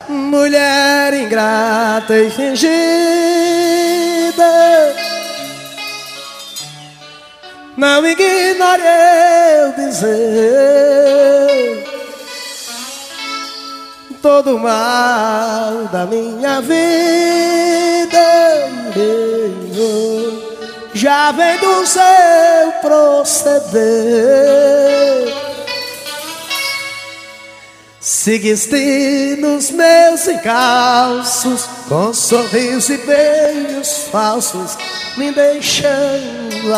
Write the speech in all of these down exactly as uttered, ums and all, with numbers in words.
mulher ingrata e fingida, não ignore eu dizer todo o mal da minha vida já vem do seu proceder. Seguiste nos meus encalços, com sorriso e beijos falsos, me deixando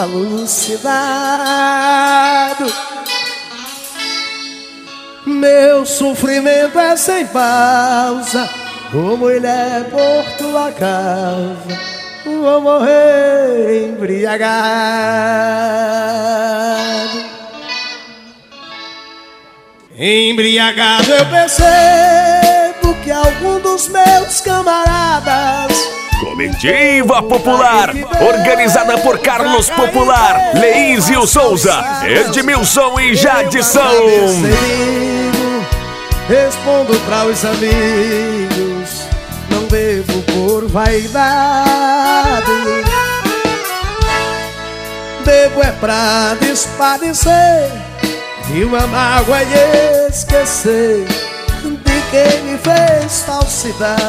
alucinado. Meu sofrimento é sem pausa, ô mulher por tua causa, vou morrer embriagado. Embriagado eu percebo que algum dos meus camaradas. Comitiva Popular, organizada por Carlos Popular, Leísio Souza, Edmilson e Jadson. Respondo para os amigos, não bebo por vaidade, bebo é pra despadecer e uma mágoa é esquecer de quem me fez falsidade.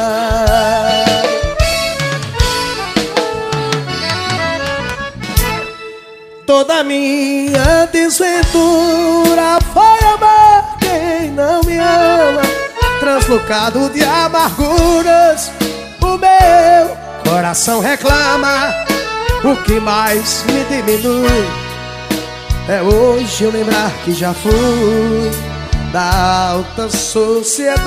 Toda minha desventura foi amar quem não me ama, translocado de amarguras, o meu coração reclama. O que mais me diminui é hoje eu lembrar que já fui da alta sociedade.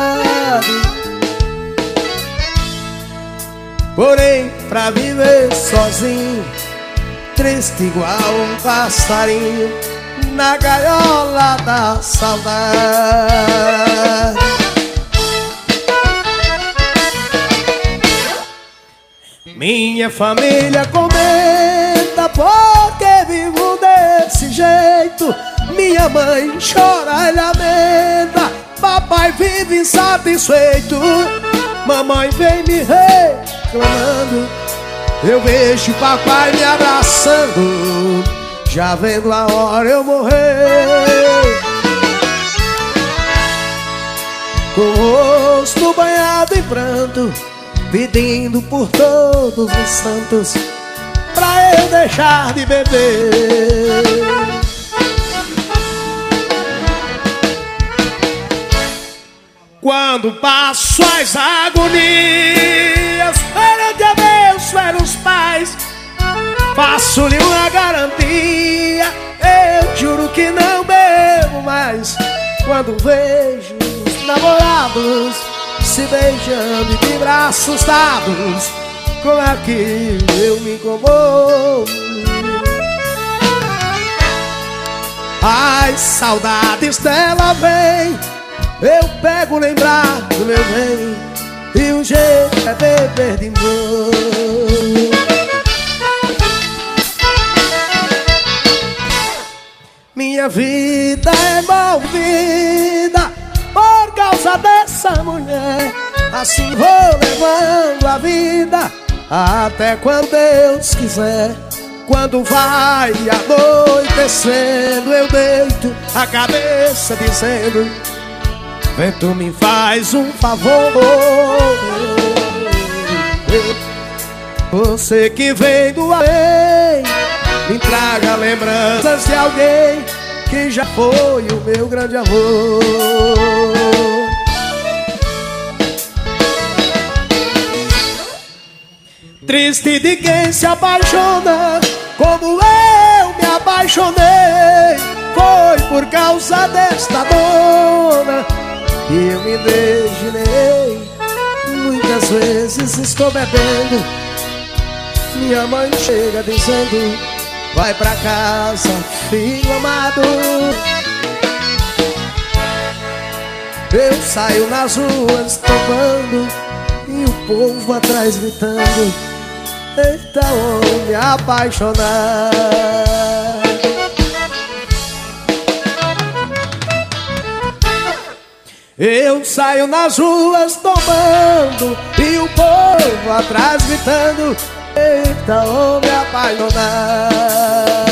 Porém, pra viver sozinho, triste igual um passarinho na gaiola da saudade. Minha família comenta porque vivo desse jeito. Minha mãe chora e lamenta, papai vive insatisfeito. Mamãe vem me reclamando, eu vejo papai me abraçando, já vendo a hora eu morrer. Com o rosto banhado em pranto, pedindo por todos os santos pra eu deixar de beber. Quando passo as agonias perante a Deus, pelos pais, faço-lhe uma garantia, eu juro que não bebo mais. Quando vejo os namorados se beijando e de braços dados, como é que eu me incomodo? As saudades dela vêm, eu pego lembrar do meu bem, e o jeito é beber de novo. Minha vida é movida por causa dessa mulher, assim vou levando a vida até quando Deus quiser. Quando vai anoitecendo, eu deito a cabeça dizendo: vento, me faz um favor, você que vem do além, me traga lembranças de alguém que já foi o meu grande amor. Triste de quem se apaixona como eu me apaixonei, foi por causa desta dona que eu me imaginei. Muitas vezes estou bebendo, minha mãe chega dizendo: vai pra casa, filho amado. Eu saio nas ruas tocando e o povo atrás gritando: eita homem apaixonado. Eu saio nas ruas tomando e o povo atrás gritando: eita, homem apaixonado.